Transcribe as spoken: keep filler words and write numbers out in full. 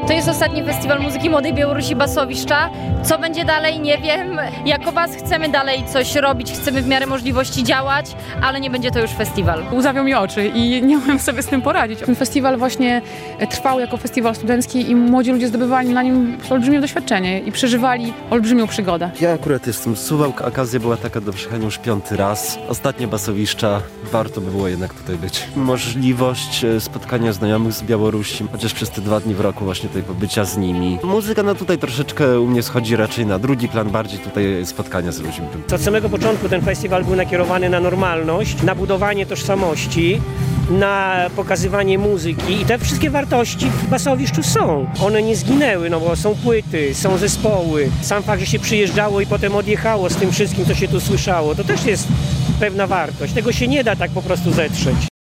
To jest ostatni festiwal muzyki młodej Białorusi Basowiszcza. Co będzie dalej, nie wiem. Jako Bas chcemy dalej coś robić, chcemy w miarę możliwości działać, ale nie będzie to już festiwal. Łzawią mi oczy i nie umiem sobie z tym poradzić. Ten festiwal właśnie trwał jako festiwal studencki i młodzi ludzie zdobywali na nim olbrzymie doświadczenie i przeżywali olbrzymią przygodę. Ja akurat jestem z Suwałk, okazja była taka do przyjechania już piąty raz. Ostatnie Basowiszcza, warto by było jednak tutaj być. Możliwość spotkania znajomych z Białorusi, chociaż przez te dwa dni w roku właśnie tutaj pobycia z nimi. Muzyka no tutaj troszeczkę u mnie schodzi raczej na drugi plan, bardziej tutaj spotkania z ludźmi. Od samego początku ten festiwal był nakierowany na normalność, na budowanie tożsamości, na pokazywanie muzyki i te wszystkie wartości w Basowiszczu są. One nie zginęły, no bo są płyty, są zespoły. Sam fakt, że się przyjeżdżało i potem odjechało z tym wszystkim, co się tu słyszało, to też jest pewna wartość. Tego się nie da tak po prostu zetrzeć.